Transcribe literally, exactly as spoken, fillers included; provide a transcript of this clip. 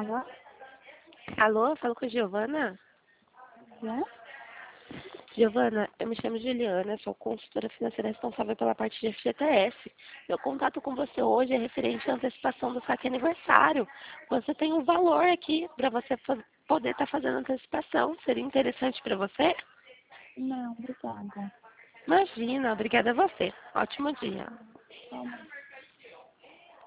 Alô? Alô, falo com a Giovana. É? Giovana, eu me chamo Juliana, sou consultora financeira responsável pela parte de F G T S. Meu contato com você hoje é referente à antecipação do saque aniversário. Você tem um valor aqui para você fa- poder estar fazendo antecipação. Seria interessante para você? Não, obrigada. Imagina, obrigada a você. Ótimo dia. Calma.